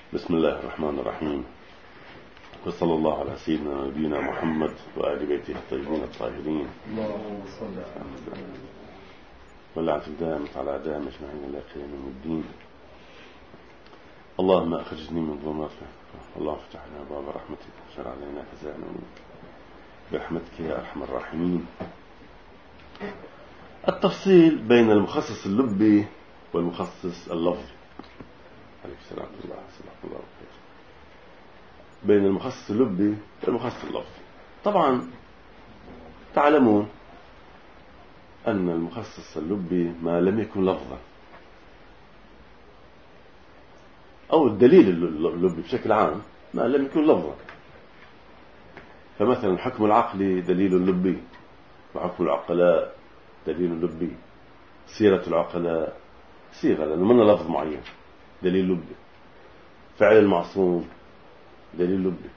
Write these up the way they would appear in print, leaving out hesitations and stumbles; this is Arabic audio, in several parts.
بسم الله الرحمن الرحيم، وصلى الله على سيدنا نبينا محمد وآل بيته الطيبين الطاهرين. اللهم صل على محمد واللعنة الدائمة على أعدائنا أجمعين إلى قيام يوم الدين. اللهم أخرجني من ظلمات الفقر، اللهم افتح لنا باب رحمتك واشر علينا خزائن نورك برحمتك يا أرحم الراحمين. التفصيل بين المخصص اللبي والمخصص اللفظي. عليك السلام ورحمة الله وبركاته. بين المخصص اللبي والمخصص اللفظي. طبعا تعلمون أن المخصص اللبي ما لم يكن لفظا، أو الدليل اللبي بشكل عام ما لم يكن لفظا. فمثلا الحكم العقلي دليل لبي، وحكم العقلاء دليل لبي، سيرة العقلاء صيغة لأنه من لفظ معين دليل لبي، فعل المعصوم دليل لبي،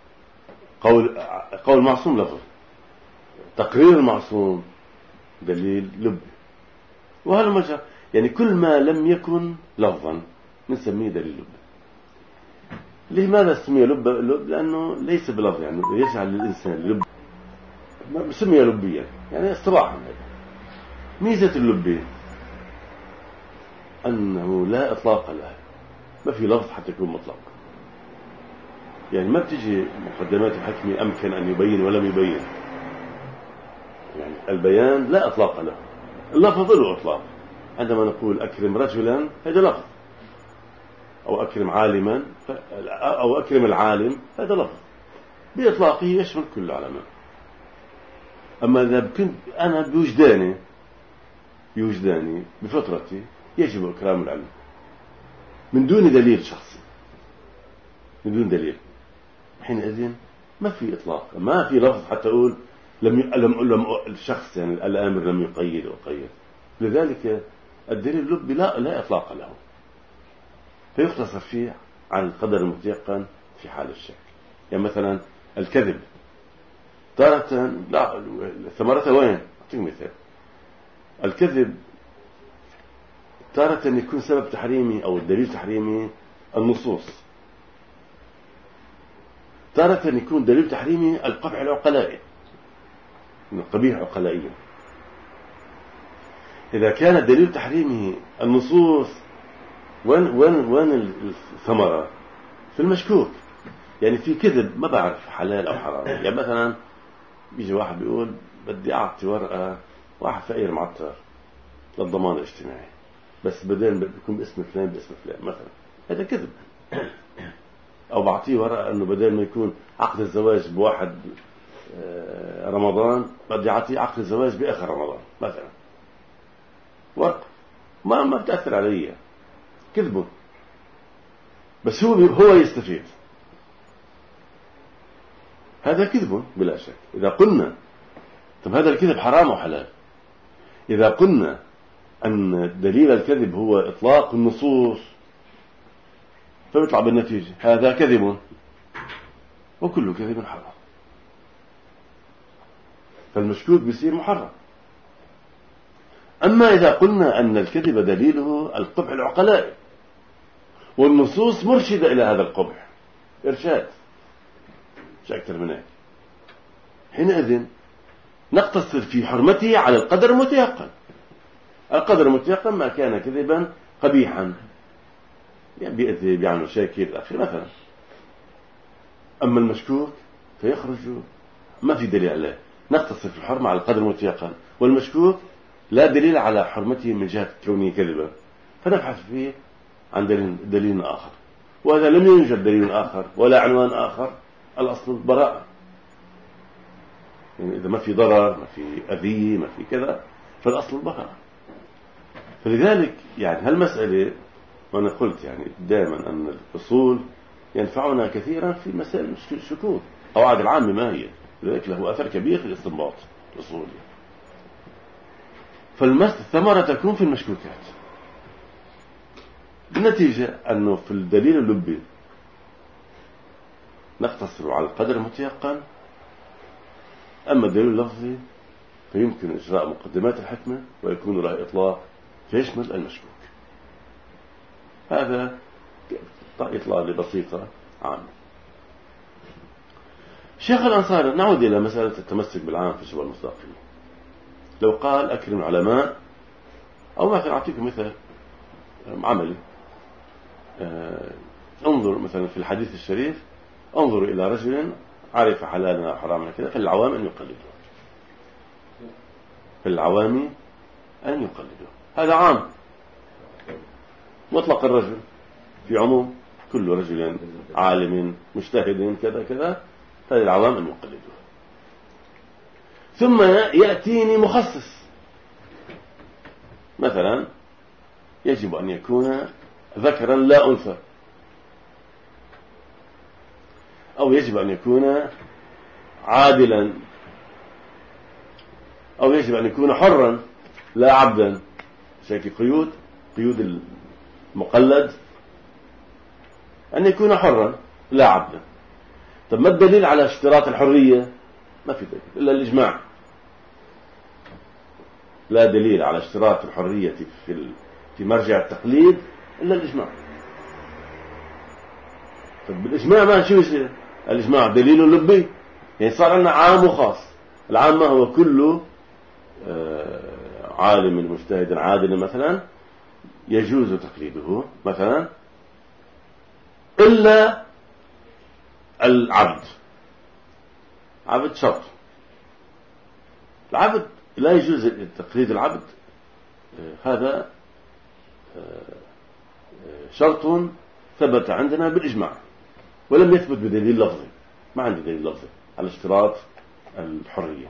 قول المعصوم لفظ، تقرير المعصوم دليل لبي، وهذا مجرى. يعني كل ما لم يكن لفظا نسميه دليل لبي. لماذا سمي لب؟ لأنه ليس بلفظ، يعني يجعل الإنسان لب سمي لبيا، يعني اصطلاحا. ميزة اللبي أنه لا إطلاق له، ما في لفظ حتى يكون مطلق. يعني ما بتجي مقدمات الحكم أمكن أن يبين ولم يبين، يعني البيان لا إطلاق له، اللفظ له إطلاق. عندما نقول أكرم رجلا هذا لفظ، أو أكرم عالما أو أكرم العالم هذا لفظ بإطلاقه يشمل كل العلماء. أما إذا كنت أنا بوجداني بفطرتي يجب إكرام العلم من دون دليل شخصي، من دون دليل، حينئذ ما في إطلاق، ما في لفظ حتى أقول لم الشخص، يعني الآمر لم يقيد وقيد. لذلك الدليل اللبي لا إطلاق له، فيختصر فيه عن القدر المتيقن في حال الشك. يعني مثلا الكذب تارة لا ثمرته وين؟ أعطيك مثال. الكذب تارة يكون سبب تحريمي أو الدليل تحريمي النصوص، تارة يكون دليل تحريمي القبح العقلائي من القبيح عقلائيا. إذا كان الدليل تحريمه النصوص وين الثمرة؟ في المشكوك. يعني في كذب ما بعرف حلال أو حرام. يعني مثلا بيجي واحد بيقول بدي أعطي ورقة واحد فقير معطر للضمان الاجتماعي، بس بدل بيكون باسم فلان باسم فلان مثلا، هذا كذب. أو بعطيه ورقة أنه بدل ما يكون عقد الزواج بواحد رمضان بدي أعطيه عقد الزواج بآخر رمضان مثلا، ورقة ما بتأثر علي، كذبه، بس هو يستفيد. هذا كذب بلا شك. إذا قلنا طب هذا الكذب حرام أو حلال؟ إذا قلنا أن دليل الكذب هو إطلاق النصوص فبيطلع بالنتيجة هذا كذب، وكل كذب حرام، فالمشكوك بيصير محرم. أما إذا قلنا أن الكذب دليله القبح العقلائي والنصوص مرشدة إلى هذا القبح إرشاد، مش أكثر من هيك، حينئذ نقتصر في حرمته على القدر المتيقن. القدر المتيقن ما كان كذبا قبيحا، يعني بيأذي بيعمل مشاكل الأخير مثلا. أما المشكوك فيخرج ما في دليل عليه، نقتصر في الحرمة على القدر المتيقن، والمشكوك لا دليل على حرمته من جهة كونه كذبا، فنبحث فيه عن دليل آخر. وهذا لم يوجد دليل آخر ولا عنوان آخر، الأصل البراءة. يعني إذا ما في ضرر، ما في أذية، ما في كذا، فالأصل البراءة. فلذلك يعني هالمسألة، وأنا قلت يعني دائما أن الأصول ينفعنا كثيرا في مسائل الشكوك. قواعد العامة ما هي، لذلك له أثر كبير في الاستنباط الأصولي. فالثمرة تكون في المشكوكات. بالنتيجة أنه في الدليل اللبي نقتصر على القدر المتيقن، أما الدليل اللفظي فيمكن إجراء مقدمات الحكمة ويكون له إطلاق فيشمل المشكوك. هذا يطلع لي بسيطة عامة. شيخ الأنصاري، نعود إلى مسألة التمسك بالعام في الشبه المصداقية. لو قال أكرم العلماء، أو مثلا أعطيكم مثال عملي، انظر مثلا في الحديث الشريف: انظروا إلى رجل عرف حلالا وحراما كذا، فالعوام أن يقلدوا، فالعوام أن يقلدوا. هذا عام مطلق الرجل في عموم كل رجل عالم مجتهد كذا كذا، هذه العوام أن يقلدوا. ثم يأتيني مخصص، مثلا يجب أن يكون ذكرا لا أنثى، أو يجب أن يكون عادلا، أو يجب أن يكون حرا لا عبدا. شايف قيود المقلد أن يكون حرا لا عبدا. طب ما الدليل على اشتراط الحرية؟ ما في دليل إلا الإجماع. لا دليل على اشتراط الحرية في مرجع التقليد إلا الإجماع. طب بالإجماع ما شو يصير؟ الإجماع دليل لبي، يعني صار عندنا عام وخاص. العام ما هو كله عالم مجتهد عادل مثلا يجوز تقليده مثلا، إلا العبد. عبد شرط، العبد لا يجوز تقليد العبد، هذا شرط ثبت عندنا بالإجماع ولم يثبت بدليل لفظي. ما عندي دليل لفظي على اشتراط الحرية.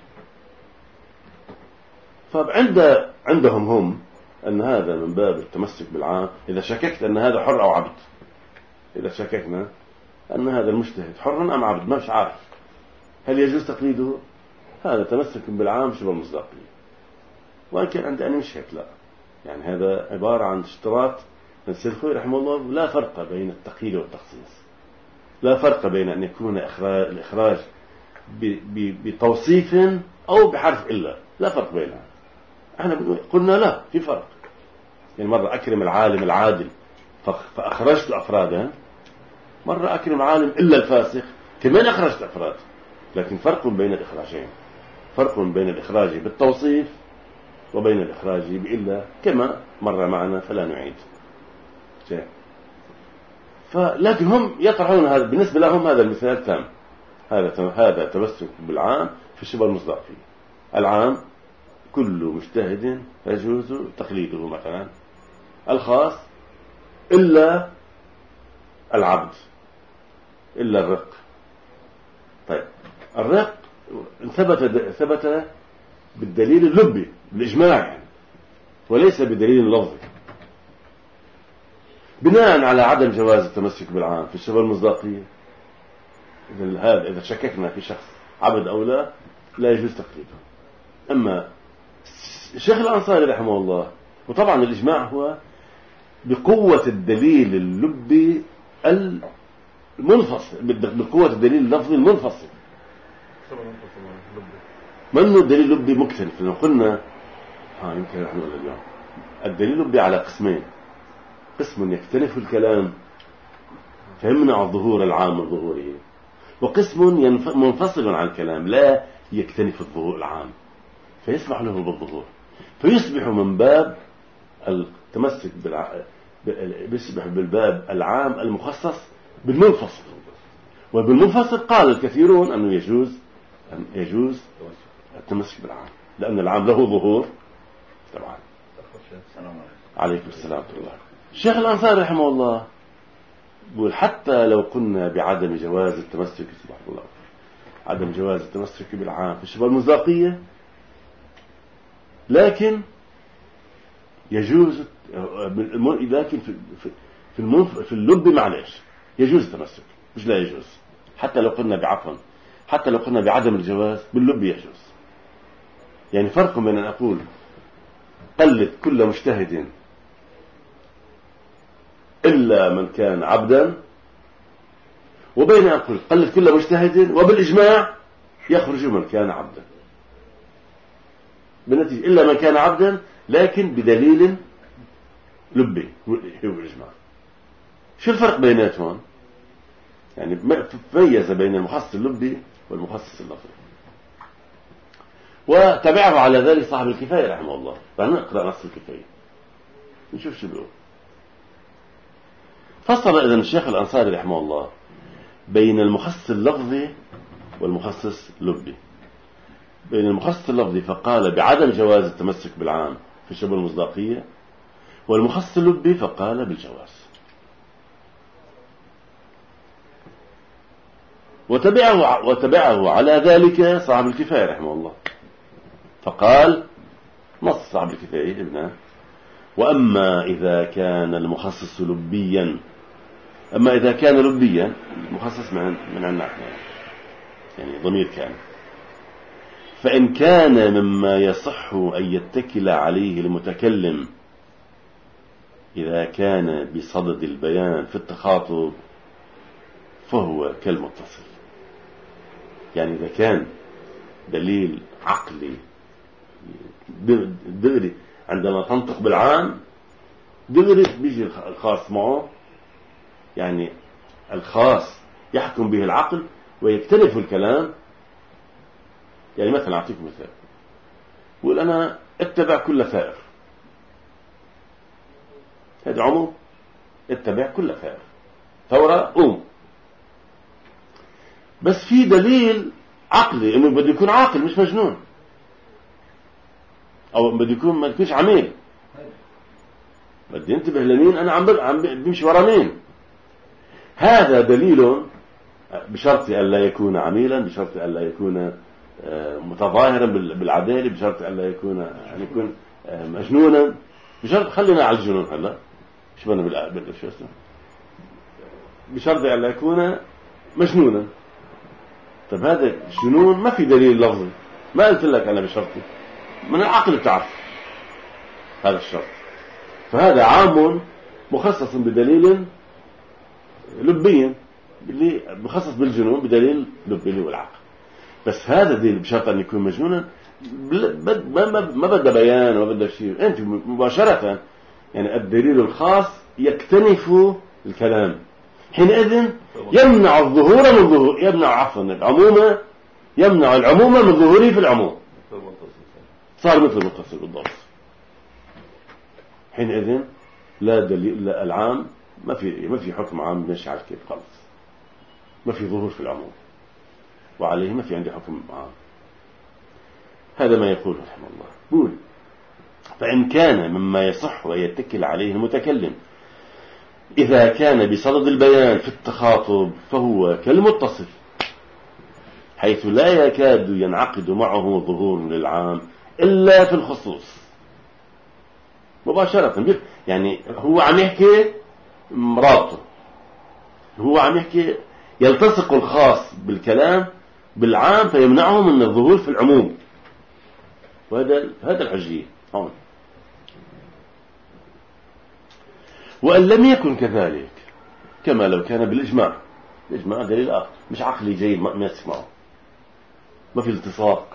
عندهم هم أن هذا من باب التمسك بالعام. إذا شككت أن هذا حر أو عبد، إذا شككنا أن هذا المجتهد حر أم عبد، ما مش عارف هل يجوز تقليده، هذا تمسك بالعام شبه المصداقية. وإن كان عندي أنا مش هيك، لا، يعني هذا عبارة عن اشتراط. السيد الخوئي رحمه الله لا فرق بين التقييد والتخصيص، لا فرق بين أن يكون الإخراج بتوصيف أو بحرف إلا، لا فرق بينها. احنا قلنا لا، في فرق. يعني مرة أكرم العالم العادل فأخرجت أفرادا، مرة أكرم عالم إلا الفاسق كمان أخرجت أفراد. لكن فرق بين الإخراجين، فرق بين الإخراج بالتوصيف وبين الإخراج بإلا، كما مر معنا فلا نعيد. لكن هم يطرحون هذا، بالنسبة لهم هذا المثال تام. هذا تمسك بالعام في الشبه المصداقية. العام كل مجتهد يجوز تقليده مثلا، الخاص إلا العبد، إلا الرق. طيب الرق ثبت بالدليل اللبي بالإجماع يعني، وليس بدليل لفظي. بناء على عدم جواز التمسك بالعام في الشبه المصداقية، إذا شككنا في شخص عبد أو لا يجوز تقليده. أما الشيخ الأنصاري رحمه الله، وطبعا الإجماع هو بقوة الدليل اللبي المنفصل، بقوة الدليل اللفظي المنفصل. منه الدليل اللبي مختلف. لو قلنا يمكن نحن نقول اليوم الدليل اللبي على قسمين: قسم يختلف الكلام فيمنع الظهور العام من ظهوره، وقسم منفصل عن الكلام لا يكتنف الظهور العام فيسمح له بالظهور، فيصبح من باب التمسك بيصبح بالباب العام المخصص بالمنفصل. وبالمنفصل قال الكثيرون أنه يجوز التمسك بالعام، لأن العام له ظهور طبعا. عليكم السلام ورحمة الله. الشيخ الأنصاري رحمه الله يقول: حتى لو قلنا بعدم جواز التمسك، سبحان الله، عدم جواز التمسك بالعام في الشبه المصداقية، لكن يجوز، لكن في اللب معلش يجوز التمسك، مش لا يجوز. حتى لو قلنا بعفوا، حتى لو قلنا بعدم الجواز باللب يجوز. يعني فرق بين أن أقول قلد كل مجتهد إلا من كان عبدا، وبين أن أقول قلد كل مجتهد وبالإجماع يخرج من كان عبدا، بالنتيجة إلا من كان عبدا لكن بدليل لبي هو الإجماع. شو الفرق بيناتهم؟ يعني ميز بين المخصص اللبي والمخصص اللفظي، وتبعه على ذلك صاحب الكفاية رحمه الله. فنقرأ نص الكفاية نشوف شو بيقول. فصل إذن الشيخ الأنصاري رحمه الله بين المخصص اللفظي والمخصص اللبي. بين المخصص اللفظي فقال بعدم جواز التمسك بالعام في شبه المصداقية، والمخصص اللبي فقال بالجواز. وتبعه على ذلك صاحب الكفاية رحمه الله، فقال نص صاحب الكفاية ابنه: وأما إذا كان المخصص لبيا، أما إذا كان لبيا المخصص من عنا يعني ضمير كان، فإن كان مما يصح أن يتكل عليه المتكلم إذا كان بصدد البيان في التخاطب فهو كالمتصل. يعني إذا كان دليل عقلي دغري عندما تنطق بالعام دغري بيجي الخاص معه، يعني الخاص يحكم به العقل ويكتنف الكلام. يعني مثلا أعطيكم مثال، يقول أنا اتبع كل ثائر، هذا عموم، اتبع كل ثائر، ثورة قوم. بس في دليل عقلي انه بده يكون عاقل مش مجنون، او بده يكون ما يكونش عميل. بدي انتبه لمين انا عم بمشي ورا مين. هذا دليل بشرط الا يكون عميلا، بشرط الا يكون متظاهرا بالعداله، بشرط الا يكون مجنونا، بشرط خلينا على الجنون هلا شو بدنا شو اسمه، بشرط الا يكون مجنونا. طب هذا الجنون ما في دليل لفظي، ما قلت لك انا بشرطي، من العقل بتعرف هذا الشرط. فهذا عام مخصص بدليل لبي اللي مخصص بالجنون بدليل لبي اللي هو العقل. بس هذا دليل بشرط ان يكون مجنونا ما بده بيان وما بده شيء، انت مباشره يعني الدليل الخاص يكتنف الكلام، حينئذ يمنع الظهور من ظهور، يمنع عفوا العمومة، يمنع العمومة من ظهوره في العموم، صار مثل المتصل بالضبط. حينئذ لا دليل، لا العام ما في حكم عام ماشي على كيف خلص، ما في ظهور في العموم، وعليه ما في عندي حكم عام. هذا ما يقول رحمه الله. قول: فإن كان مما يصح ويتكل عليه المتكلم إذا كان بصدد البيان في التخاطب فهو كالمتصل، حيث لا يكاد ينعقد معه ظهور للعام إلا في الخصوص مباشرة. يعني هو عم يحكي مرابطه، هو عم يحكي يلتصق الخاص بالكلام بالعام فيمنعه من الظهور في العموم. وهذا الحجية هون. وأن لم يكن كذلك كما لو كان بالإجماع، الإجماع دليل آخر مش عقلي جيد ما يسمعه، ما في التصاق.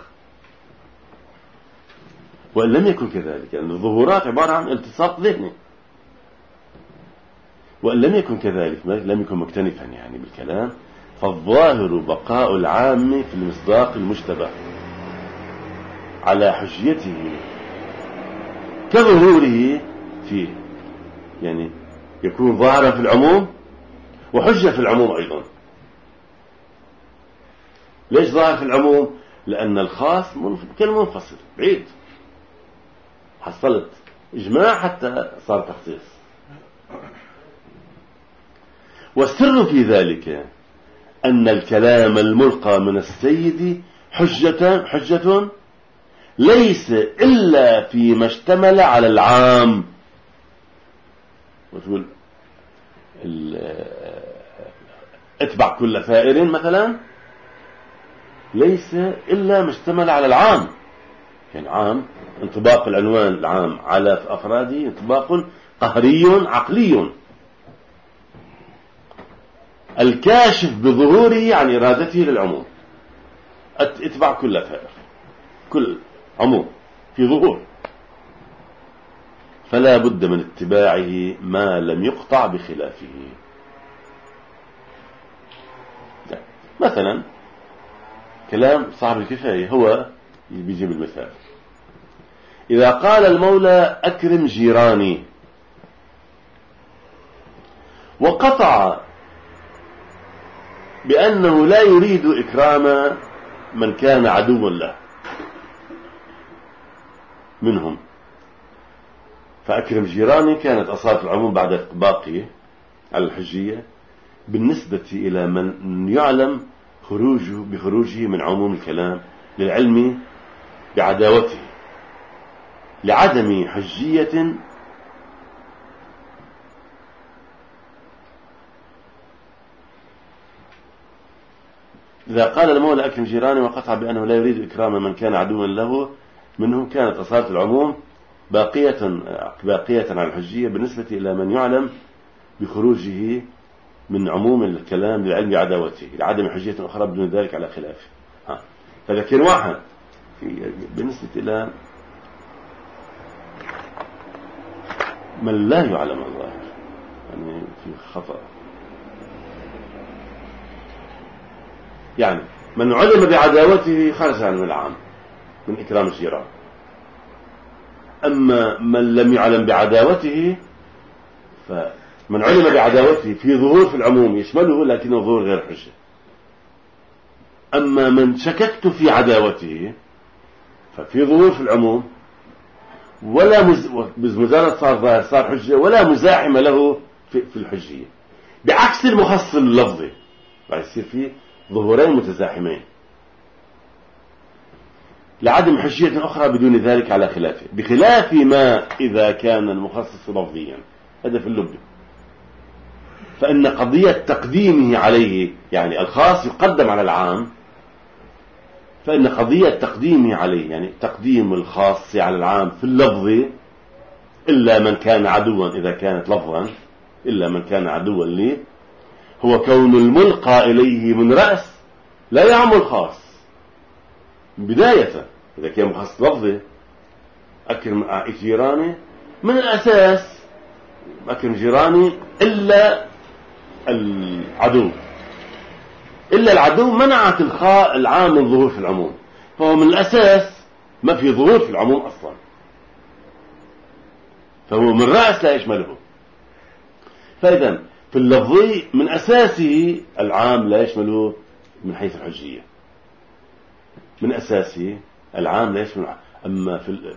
وأن لم يكن كذلك يعني الظهورات عبارة عن التصاق ذهني. وأن لم يكن كذلك لم يكن مكتنفا يعني بالكلام، فالظاهر بقاء العام في المصداق المشتبه على حجيته كظهوره فيه، يعني يكون ظاهرا في العموم وحجة في العموم أيضا. ليش ظاهر في العموم؟ لأن الخاص كالمنفصل بعيد، حصلت إجماع حتى صار تخصيص. والسر في ذلك أن الكلام الملقى من السيد حجة ليس إلا فيما اشتمل على العام. وتقول اتبع كل ثائر مثلا، ليس إلا ما اشتمل على العام. يعني عام انطباق العنوان العام على أفراده انطباق قهري عقلي الكاشف بظهوره عن إرادته للعموم. اتبع كل ثائر، كل عموم في ظهور، فلا بد من اتباعه ما لم يقطع بخلافه. مثلا كلام صاحب الكفاية هو بيجيب المثال: إذا قال المولى أكرم جيراني، وقطع بأنه لا يريد إكرام من كان عدوا له منهم، فأكرم جيراني كانت أصالة العموم بعد إطباقه على الحجية بالنسبة إلى من يعلم بخروجه من عموم الكلام للعلم بعداوته لعدم حجية إذا قال المولى أكرم جيراني وقطع بأنه لا يريد إكرام من كان عدوا له منهم، كانت أصالة العموم باقية على الحجية بالنسبة إلى من يعلم بخروجه من عموم الكلام للعلم بعداوته لعدم حجية أخرى بدون ذلك على خلافه. فذكر واحد بالنسبة إلى من لا يعلم الظاهر يعني في خطأ، يعني من علم بعداوته خرج عن العام من إكرام الجيران، أما من لم يعلم بعداوته فمن علم بعداوته في ظهور في العموم يشمله لكنه ظهور غير حجة. أما من شككت في عداوته ففي ظهور في العموم ولا مجرد صار ظاهر صار حجة ولا مزاحم له في الحجية، بعكس المخصص اللفظي راح يصير فيه ظهورين متزاحمين لعدم حجية أخرى بدون ذلك على خلافه، بخلاف ما إذا كان المخصص لفظيا. هذا في اللب، فإن قضية تقديمه عليه يعني الخاص يقدم على العام، فإن قضية تقديمه عليه يعني تقديم الخاص على العام في اللفظ إلا من كان عدوا إذا كانت لفظا إلا من كان عدوا لي هو كون الملقى إليه من رأس لا يعم الخاص بداية. إذا كان مخصص لفظي أكرم جيراني من الأساس أكرم جيراني إلا العدو منعت العام من ظهور في العموم، فهو من الأساس ما في ظهور في العموم أصلا، فهو من رأس لا يشمله. فإذا في اللفظي من أساسه العام لا يشمله من حيث الحجية، من أساسه العام لا يشمل، أما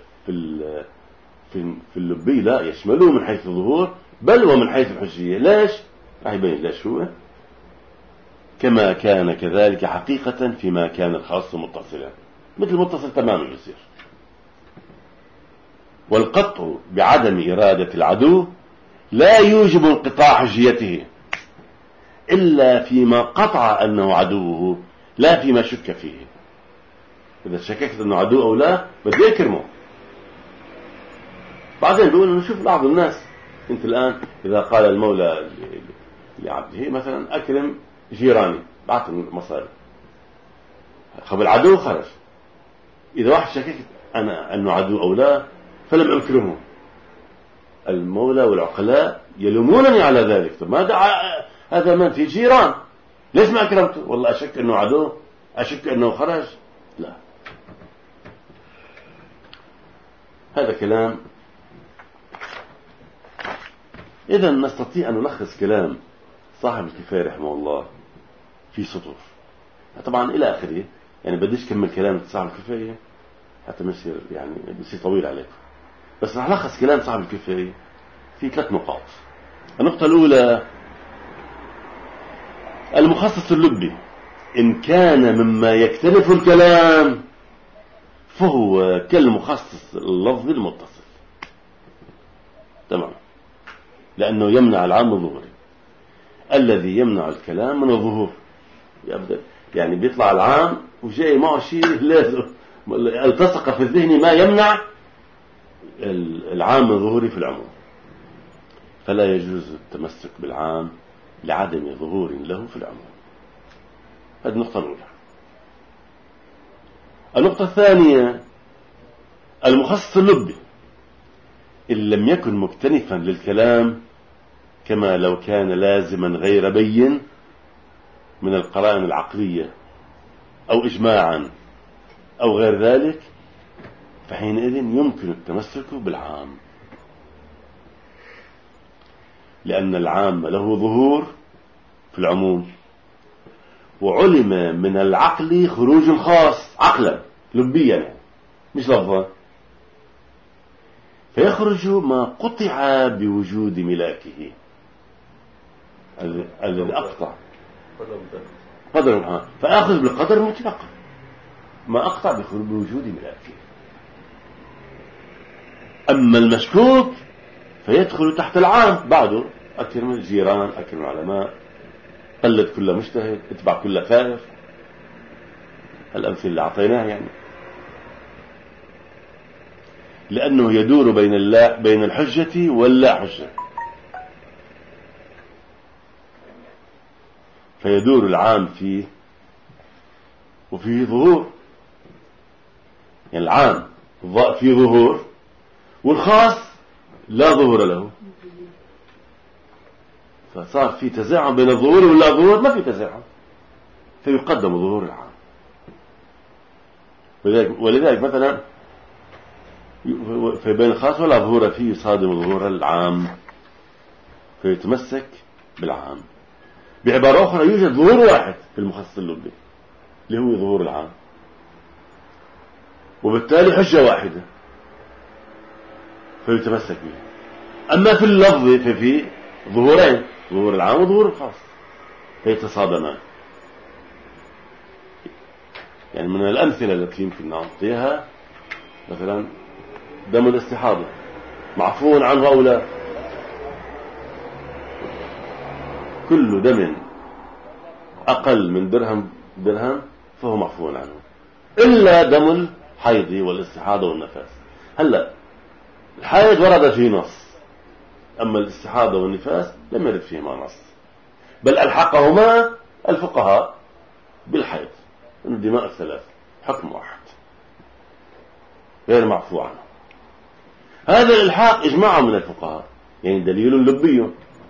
في اللبي لا يشمله من حيث الظهور بل ومن حيث الحجية. ليش؟ راح يبين ليش هو، كما كان كذلك حقيقة فيما كان الخاص متصلا مثل المتصل تماما يصير. والقطع بعدم إرادة العدو لا يوجب انقطاع حجيته إلا فيما قطع أنه عدوه لا فيما شك فيه. إذا شككت أنه عدو أو لا بدي أكرمه. بعدين بيقول نشوف بعض الناس، أنت الآن إذا قال المولى لعبده مثلا أكرم جيراني بعت مصاري، خب العدو خرج، إذا واحد شككت أنا أنه عدو أو لا فلم أكرمه، المولى والعقلاء يلومونني على ذلك. طب ماذا هذا من في جيران ليش ما أكرمته؟ والله أشك أنه عدو، أشك أنه خرج، لا. هذا كلام. إذا نستطيع أن نلخص كلام صاحب الكفاية رحمه الله في سطور، طبعا إلى آخره، يعني بديش كمل كلام صاحب الكفاية حتى ما يصير يعني بيصير طويل عليكم، بس رح نلخص كلام صاحب الكفاية في 3 نقاط. النقطة الأولى: المخصص اللبي إن كان مما يكتنف الكلام فهو كالمخصص اللفظي المتصل، تمام، لأنه يمنع العام الظهوري الذي يمنع الكلام من الظهور. يعني بيطلع العام وجاي معه شيء لازم التصق في الذهن ما يمنع العام من ظهوري في العموم، فلا يجوز التمسك بالعام لعدم ظهور له في العموم. هذه النقطة الأولى. النقطة الثانية: المخصص اللبي إن لم يكن مكتنفا للكلام كما لو كان لازما غير بين من القرائن العقلية أو إجماعا أو غير ذلك، فحينئذ يمكن التمسك بالعام، لأن العام له ظهور في العموم، وعلم من العقل خروج الخاص عقلا لبيا مش لفظا، فيخرج ما قطع بوجود ملاكه الذي أقطع قدر، فأخذ بالقدر المطلق ما أقطع بوجود ملاكه. أما المشكوك فيدخل تحت العام بعده، أكثر من الجيران، أكثر من العلماء، قلد كل مجتهد، اتبع كل ثائر، الأمثلة اللي أعطيناها يعني، لأنه يدور بين الحجة واللا حجة، فيدور العام فيه وفيه ظهور، يعني العام فيه ظهور والخاص لا ظهور له، فصار في تزاحم بين الظهور واللا ظهور، ما في تزاحم، فيقدم ظهور العام. ولذلك مثلا في بين الخاص ولا ظهور فيه يصادم ظهور العام، فيتمسك بالعام. بعبارة أخرى يوجد ظهور واحد في المخصص اللبي اللي هو ظهور العام، وبالتالي حجة واحدة فيتمسك به. أما في اللفظ ففي ظهورين، ظهور العام وظهور الخاص، فيتصادمان. يعني من الأمثلة التي يمكن نعطيها مثلا دم الاستحاضة معفو عنه أو لا؟ كل دم أقل من درهم فهو معفو عنه، إلا دم الحيض والاستحاضة والنفاس. هلأ الحيض ورد فيه نص، أما الاستحاضة والنفاس لم يرد فيهما نص، بل ألحقهما الفقهاء بالحيض، إن الدماء الثلاث حكم واحد غير معفو عنه. هذا الإلحاق إجماع من الفقهاء، يعني دليل لبي.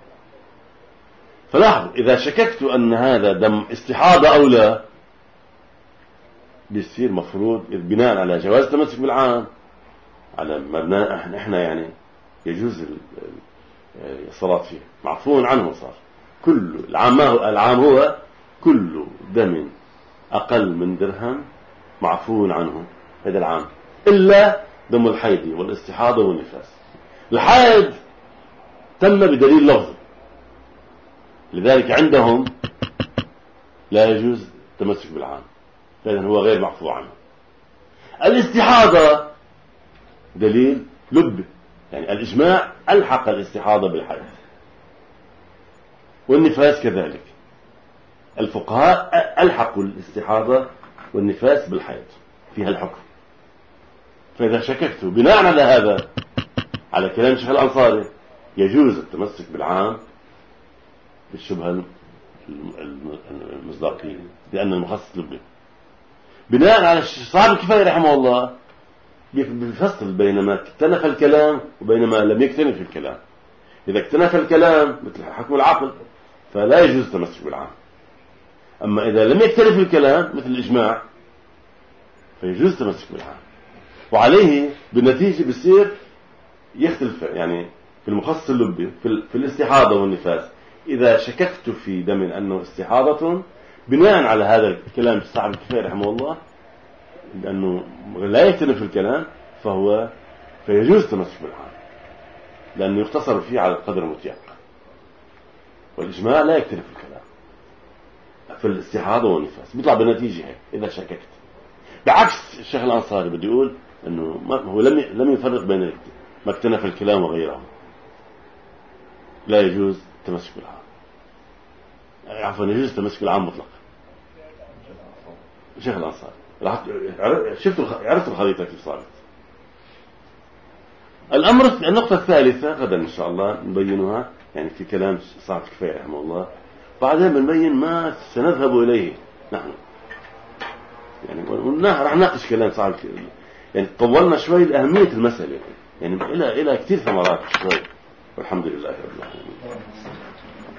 فلاحظ إذا شككت أن هذا دم استحاضة أو لا، بيصير مفروض بناء على جواز التمسك بالعام، على مبنى احنا يعني يجوز الصلاة فيه، معفو عنه. صار كل العام هو كل دم أقل من درهم معفو عنه، هذا العام، إلا دم الحيض والاستحاضة والنفاس. الحيض تم بدليل لفظ، لذلك عندهم لا يجوز التمسك بالعام، لأنه هو غير معفو عنه. الاستحاضة دليل لب، يعني الإجماع ألحق الاستحاضة بالحيض، والنفاس كذلك، الفقهاء ألحقوا الاستحاضة والنفاس بالحيض فيها الحكم. فإذا شككت بناء على هذا، على كلام الشيخ الأنصاري، يجوز التمسك بالعام بالشبهة المصداقية، لأن المخصص لبه. بناء على صاحب الكفاية رحمه الله بيفصل بين ما اكتنف الكلام وبين ما لم يكتنف الكلام. إذا اكتنف الكلام مثل حكم العقل فلا يجوز التمسك بالعام، أما إذا لم يكتنف الكلام مثل الإجماع فيجوز التمسك بالعام. وعليه بالنتيجة بيصير يختلف، يعني في المخصص اللبي في الاستحاضة والنفاس، إذا شككت في دم أنه استحاضة بناء على هذا الكلام صاحب الكفاية رحمه الله، لأنه لا يختلف الكلام فيجوز التمسك بالعام، لأنه يقتصر فيه على القدر المتيقن، والإجماع لا يختلف الكلام في الاستحاضة والنفاس. بيطلع بالنتيجة هيك إذا شككت. بعكس الشيخ الأنصاري بدي يقول أنه هو لم يفرق بين ما اكتنف الكلام وغيره، لا يجوز التمسك بالعام، عفوا يجوز التمسك بالعام مطلق. الشيخ الأنصاري عرفت الخريطة كيف صارت. النقطة الثالثة غدا إن شاء الله نبينها، يعني في كلام صاحب الكفاية رحمه الله، بعدين بنبين ما سنذهب إليه نحن، يعني راح نناقش كلام صاحب الكفاية، يعني طولنا شوي لأهمية المسألة، يعني إلى كثير ثمرات شوي، والحمد لله رب العالمين.